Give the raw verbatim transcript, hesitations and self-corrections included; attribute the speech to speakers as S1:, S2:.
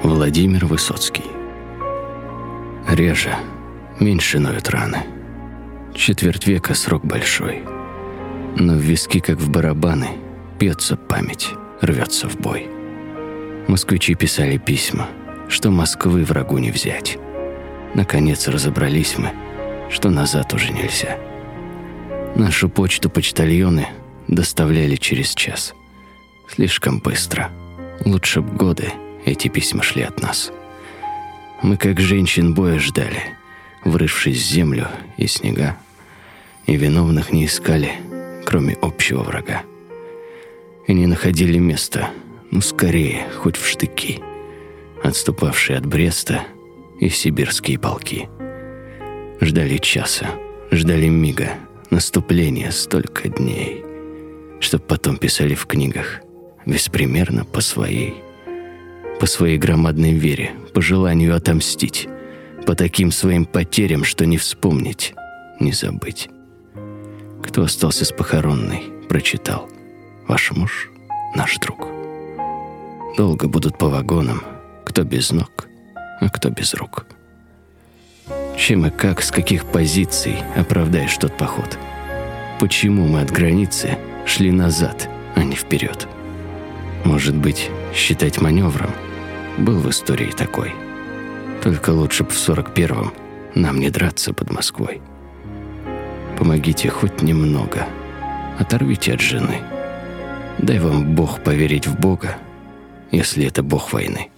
S1: Владимир Высоцкий. Реже, меньше ноют раны. Четверть века — срок большой. Но в виски, как в барабаны, бьется память, рвется в бой. Москвичи писали письма, что Москвы врагу не взять. Наконец разобрались мы, что назад уже нельзя. Нашу почту почтальоны доставляли через час. Слишком быстро. Лучше б годы эти письма шли от нас. Мы, как женщин, боя ждали, врывшись в землю и снега, и виновных не искали, кроме общего врага. И не находили места, ну скорее, хоть в штыки, отступавшие от Бреста и сибирские полки. Ждали часа, ждали мига, наступления столько дней, чтоб потом писали в книгах, беспримерно по своей, по своей громадной вере, по желанию отомстить, по таким своим потерям, что не вспомнить, не забыть. Кто остался с похоронной, прочитал: ваш муж, наш друг. Долго будут по вагонам, кто без ног, а кто без рук. Чем и как, с каких позиций оправдаешь тот поход? Почему мы от границы шли назад, а не вперед? Может быть, считать маневром? Был в истории такой. Только лучше б в сорок первом нам не драться под Москвой. Помогите хоть немного, оторвите от жены. Дай вам Бог поверить в Бога, если это Бог войны.